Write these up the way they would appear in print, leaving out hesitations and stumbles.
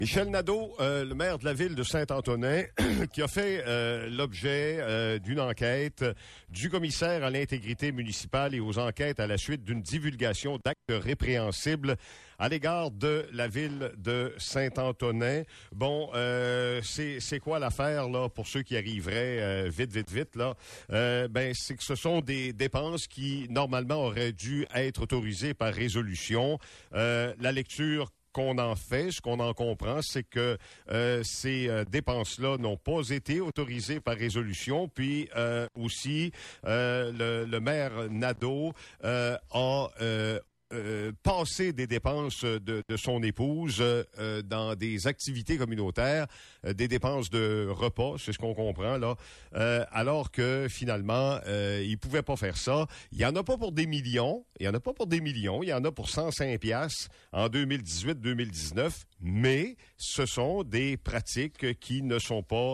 Michel Nadeau, le maire de la ville de Saint-Antonin, qui a fait l'objet d'une enquête du commissaire à l'intégrité municipale et aux enquêtes à la suite d'une divulgation d'actes répréhensibles à l'égard de la ville de Saint-Antonin. Bon, c'est quoi l'affaire là pour ceux qui arriveraient vite là? C'est que ce sont des dépenses qui normalement auraient dû être autorisées par résolution. La lecture qu'on en fait, ce qu'on en comprend, c'est que ces dépenses-là n'ont pas été autorisées par résolution. Puis aussi, le maire Nadeau a passer des dépenses de son épouse dans des activités communautaires, des dépenses de repas, c'est ce qu'on comprend là, alors que finalement, il pouvait pas faire ça. Il y en a pas pour des millions, il y en a pour 105 piastres en 2018-2019, mais ce sont des pratiques qui ne sont pas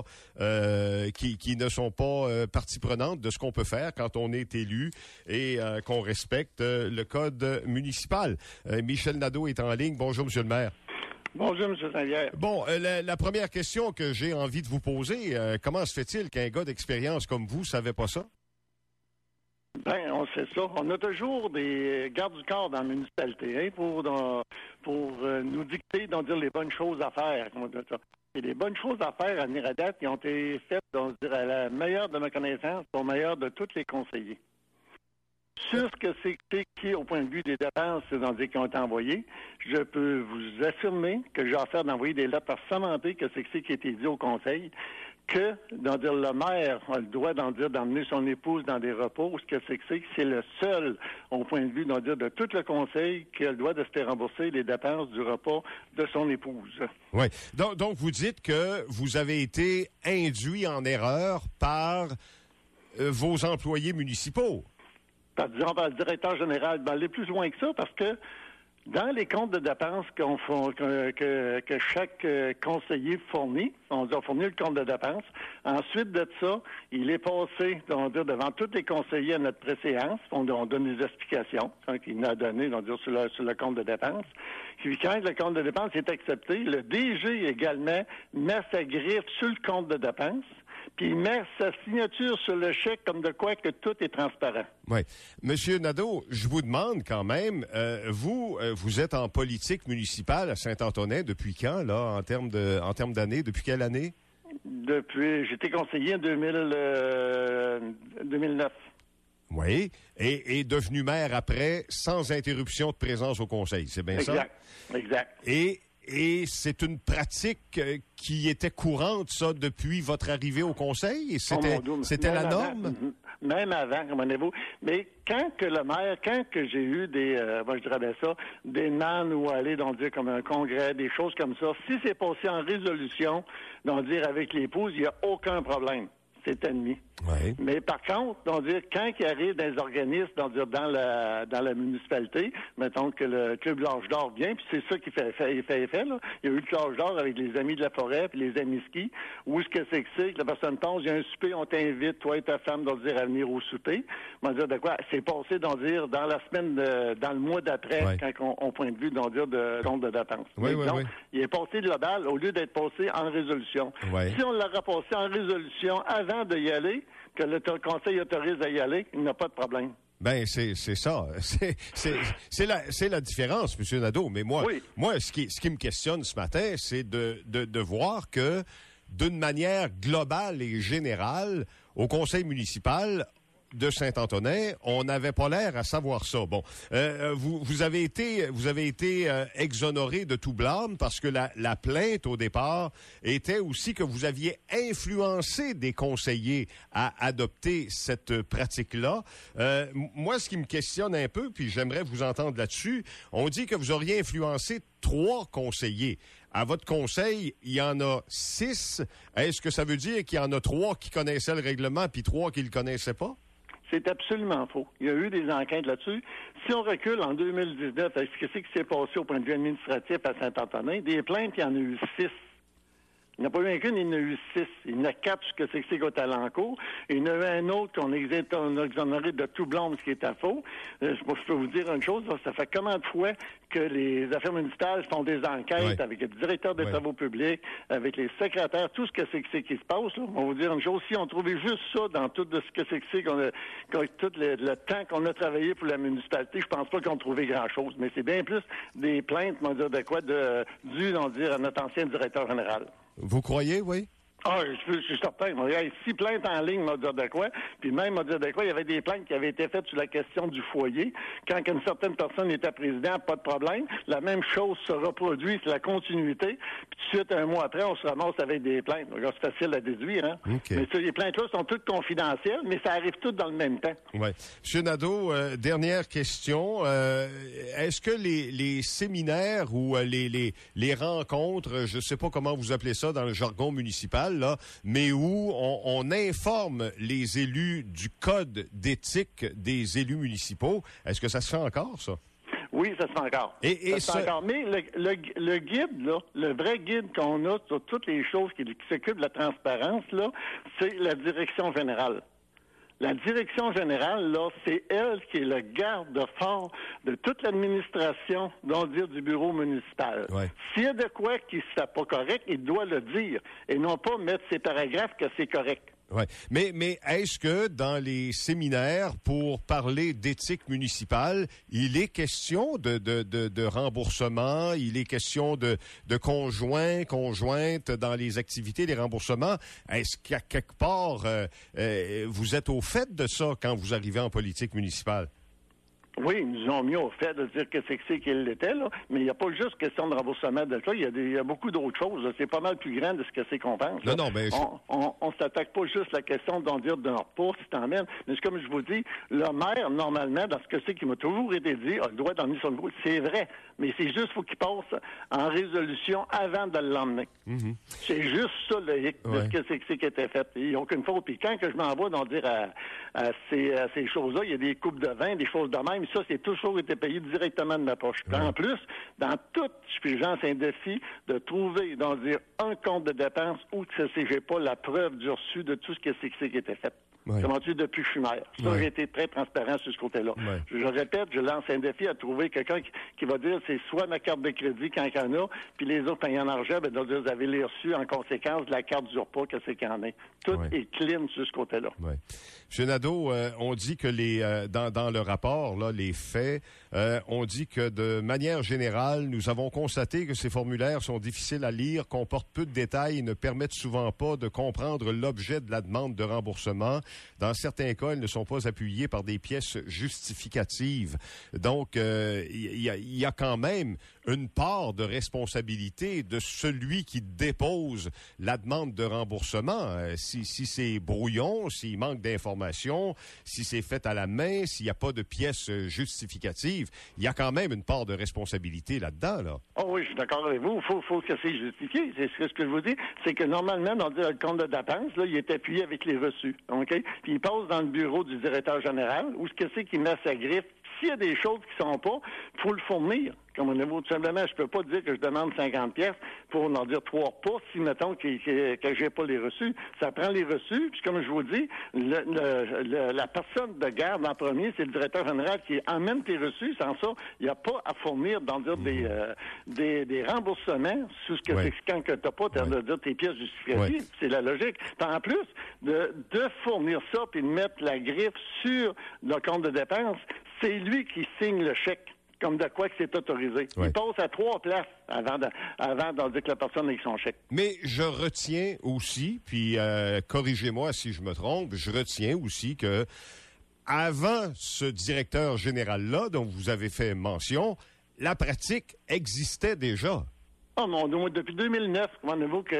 partie prenante de ce qu'on peut faire quand on est élu et qu'on respecte le code municipal. Michel Nadeau est en ligne. Bonjour, Monsieur le maire. Bonjour, M. Saint-Pierre. Bon, la première question que j'ai envie de vous poser, comment se fait-il qu'un gars d'expérience comme vous savait pas ça? Ben, on sait ça. On a toujours des gardes du corps dans la municipalité pour nous dicter, donc dire les bonnes choses à faire. Et les bonnes choses à faire à venir à date, qui ont été faites, donc dire à la meilleure de ma connaissance, au meilleur de tous les conseillers. Sur ce que c'est qui, au point de vue des dépenses qui ont été envoyées, je peux vous affirmer que j'ai affaire d'envoyer des lettres par samenter que c'est qui a été dit au conseil, que le maire a le droit d'emmener son épouse dans des repos, ce que c'est le seul, au point de vue de tout le conseil, qui a le droit de se faire rembourser les dépenses du repas de son épouse. Oui. Donc vous dites que vous avez été induit en erreur par vos employés municipaux. Par le directeur général, aller plus loin que ça, parce que dans les comptes de dépenses que chaque conseiller fournit, on a fourni le compte de dépenses. Ensuite de ça, il est passé devant tous les conseillers à notre préséance. On donne des explications qu'il nous a données sur le compte de dépenses. Puis quand le compte de dépenses est accepté, le DG également met sa griffe sur le compte de dépenses. Puis il met sa signature sur le chèque comme de quoi que tout est transparent. Oui. Monsieur Nadeau, je vous demande quand même, vous êtes en politique municipale à Saint-Antonin depuis quand, là, en termes d'années? Depuis quelle année? J'étais conseiller en 2009. Oui. Et devenu maire après, sans interruption de présence au conseil. C'est bien ça? Exact. Et c'est une pratique qui était courante, ça, depuis votre arrivée au conseil? Et c'était la norme? Même avant, comprenez-vous. Mais quand que j'ai eu des NAN ou aller, comme un congrès, des choses comme ça, si c'est passé en résolution, avec l'épouse, il n'y a aucun problème. C'est admis. Oui. Mais par contre, quand il arrive dans les organismes, dans la municipalité, mettons que le Club L'Âge d'Or vient, puis c'est ça qui fait effet, là. Il y a eu le L'Âge d'Or avec les Amis de la Forêt, puis les Amis Ski, où ce que c'est que la personne pense, il y a un souper, on t'invite, toi et ta femme, à venir au souper. On va dire de quoi? C'est passé, dans la semaine, dans le mois d'après, oui. quand on point de vue, de compte de dépenses. Oui, oui. Il est passé global au lieu d'être passé en résolution. Oui. Si on l'aurait passé en résolution avant d'y aller, que le conseil autorise à y aller, il n'a pas de problème. Ben c'est ça, c'est la différence, Monsieur Nadeau. Mais moi, ce qui me questionne ce matin, c'est de voir que d'une manière globale et générale, au conseil municipal de Saint-Antonin, on n'avait pas l'air à savoir ça. Bon, vous avez été exonéré de tout blâme parce que la plainte au départ était aussi que vous aviez influencé des conseillers à adopter cette pratique-là. Moi, ce qui me questionne un peu, puis j'aimerais vous entendre là-dessus, on dit que vous auriez influencé 3 conseillers. À votre conseil, il y en a 6. Est-ce que ça veut dire qu'il y en a 3 qui connaissaient le règlement puis 3 qui le connaissaient pas? C'est absolument faux. Il y a eu des enquêtes là-dessus. Si on recule en 2019, qu'est-ce qui s'est passé au point de vue administratif à Saint-Antonin? Des plaintes, il y en a eu 6. Il n'y en a pas eu un qu'une, il y en a eu 6. Il y en a 4 ce que c'est qu'au Talencourt. Il y en a eu un autre qu'on a exonéré de tout blâme, ce qui était faux. Je peux vous dire une chose, là, ça fait combien de fois que les affaires municipales font des enquêtes avec le directeur des travaux publics, avec les secrétaires, tout ce que c'est qui se passe. Là. On va vous dire une chose, si on trouvait juste ça dans tout de ce que c'est tout le temps qu'on a travaillé pour la municipalité, je pense pas qu'on trouvait grand-chose. Mais c'est bien plus des plaintes, on va dire, dues, on va dire, à notre ancien directeur général. Vous croyez, oui? Ah, je suis certain. Il y a 6 plaintes en ligne, m'a dit de quoi. Puis même, m'a dit de quoi, il y avait des plaintes qui avaient été faites sur la question du foyer. Quand une certaine personne était président, pas de problème. La même chose se reproduit, c'est la continuité. Puis tout de suite, un mois après, on se ramasse avec des plaintes. Donc, c'est facile à déduire, hein. Okay. Mais les plaintes-là sont toutes confidentielles, mais ça arrive toutes dans le même temps. Oui. M. Nadeau, dernière question. Est-ce que les séminaires ou les rencontres, je ne sais pas comment vous appelez ça dans le jargon municipal, là, mais où on informe les élus du code d'éthique des élus municipaux. Est-ce que ça se fait encore, ça? Oui, ça se fait encore. Ça se fait encore. Mais le guide, là, le vrai guide qu'on a sur toutes les choses qui s'occupent de la transparence, là, c'est la direction générale. La direction générale, là, c'est elle qui est le garde-fort de toute l'administration, donc dire du bureau municipal. Ouais. S'il y a de quoi qui ne se fait pas correct, il doit le dire et non pas mettre ses paragraphes que c'est correct. Oui. Mais est-ce que dans les séminaires, pour parler d'éthique municipale, il est question de remboursement, il est question de conjointes dans les activités, les remboursements? Est-ce qu'à quelque part, vous êtes au fait de ça quand vous arrivez en politique municipale? Oui, ils nous ont mis au fait de dire que c'est qu'il l'était, là, mais il n'y a pas juste question de remboursement de ça, il y a beaucoup d'autres choses. Là. C'est pas mal plus grand de ce que c'est qu'on pense. Là. Non, mais on s'attaque pas juste à la question d'en dire de leur pas, si t'emmènes. Mais comme je vous dis, le maire, normalement, dans ce que c'est qui m'a toujours été dit, a le droit d'emmener son bureau. C'est vrai, mais c'est juste faut qu'il passe en résolution avant de l'emmener. Mm-hmm. C'est juste ça le hic de ce que c'est qui était fait. Il n'y a aucune faute. Puis quand que je m'envoie d'en dire à ces choses-là, il y a des coupes de vin, des choses de même. Ça, c'est toujours été payé directement de ma poche. Ouais. En plus, dans toute suffisance, c'est un défi de trouver, d'en dire, un compte de dépenses où j'ai pas la preuve du reçu de tout ce que c'est qui était fait. Ouais. Comment tu dis depuis que je suis maire. Ça, j'ai été très transparent sur ce côté-là. Ouais. Je répète, je lance un défi à trouver quelqu'un qui va dire c'est soit ma carte de crédit quand il y en a, puis les autres payant en argent, ben, dire vous avez les reçus en conséquence de la carte du repas que c'est qu'il y en a. Tout est clean sur ce côté-là. Ouais. M. Nadeau, on dit que dans le rapport, là, les faits, on dit que de manière générale, nous avons constaté que ces formulaires sont difficiles à lire, comportent peu de détails et ne permettent souvent pas de comprendre l'objet de la demande de remboursement. Dans certains cas, elles ne sont pas appuyées par des pièces justificatives. Donc, il y a quand même une part de responsabilité de celui qui dépose la demande de remboursement. Si c'est brouillon, s'il manque d'informations, si c'est fait à la main, s'il n'y a pas de pièces justificatives, il y a quand même une part de responsabilité là-dedans, là. Oh oui, je suis d'accord avec vous. Il faut que c'est justifié. C'est ce que je vous dis. C'est que normalement, dans le compte de dépenses, là, il est appuyé avec les reçus. OK? Puis il passe dans le bureau du directeur général, où ce que c'est qu'il met sa griffe. S'il y a des choses qui ne sont pas, il faut le fournir. Comme au niveau, tout simplement, je peux pas dire que je demande 50 pièces pour en dire 3 pas si, mettons, que j'ai pas les reçus. Ça prend les reçus, puis comme je vous dis, la personne de garde en premier, c'est le directeur général qui emmène tes reçus. Sans ça, il n'y a pas à fournir, dans dire des remboursements sur ce que c'est quand que t'as pas, de dire tes pièces justificatives. C'est la logique. Puis en plus, de fournir ça puis de mettre la griffe sur le compte de dépenses, c'est lui qui signe le chèque. Comme de quoi que c'est autorisé. Il passe à 3 places avant d'en dire que la personne ait son chèque. Mais je retiens aussi, puis corrigez-moi si je me trompe, je retiens aussi que avant ce directeur général-là dont vous avez fait mention, la pratique existait déjà. Oh mon Dieu, depuis 2009, comment que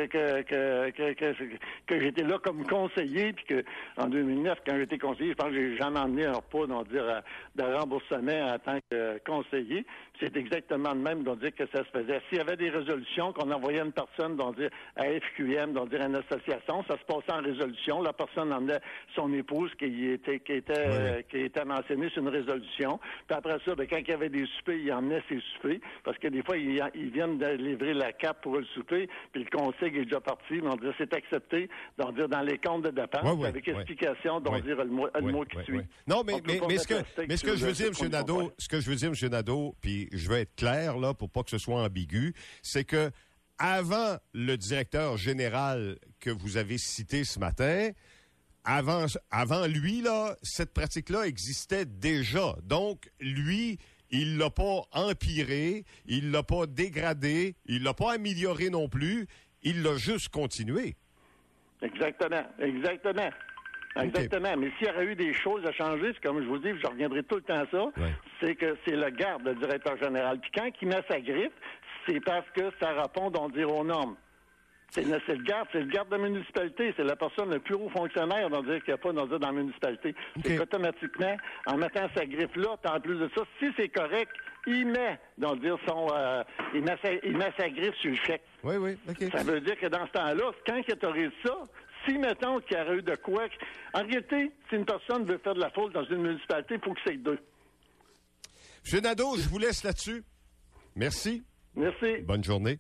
j'étais là comme conseiller, puis que en 2009, quand j'étais conseiller, je pense que j'ai jamais emmené un repas de remboursement en tant que conseiller. C'est exactement le même, dire que ça se faisait. S'il y avait des résolutions, qu'on envoyait une personne, dire à FQM, dire à une association, ça se passait en résolution. La personne emmenait son épouse qui était mentionnée sur une résolution. Puis après ça, quand il y avait des soupers, il emmenait ses soupers, parce que des fois, ils viennent de livrer tirer la carte pour le souper, puis le conseil est déjà parti, on dit c'est accepté, donc dire dans les comptes de dépenses, avec explication, donc dire le mot qui suit. Non, mais ce que je veux dire, M. Nadeau, puis je veux être clair, là, pour pas que ce soit ambigu, c'est que avant le directeur général que vous avez cité ce matin, avant lui, là, cette pratique-là existait déjà. Donc, lui, il l'a pas empiré, il l'a pas dégradé, il l'a pas amélioré non plus, il l'a juste continué. Exactement. Okay. Mais s'il y aurait eu des choses à changer, c'est comme je vous dis, je reviendrai tout le temps à ça, c'est que c'est le garde, le directeur général. Puis quand il met sa griffe, c'est parce que ça répond, on dire, aux normes. C'est le garde de la municipalité. C'est la personne le plus haut fonctionnaire, dans dire qu'il n'y a pas dans la municipalité. Okay. C'est qu'automatiquement, en mettant sa griffe là, en plus de ça, si c'est correct, il met, il met sa griffe sur le chèque. Oui, OK. Ça veut dire que dans ce temps-là, quand il autorise ça, si, mettons, qu'il y aurait eu de quoi... En réalité, si une personne veut faire de la faute dans une municipalité, il faut que c'est deux. M. Nadeau, je vous laisse là-dessus. Merci. Merci. Bonne journée.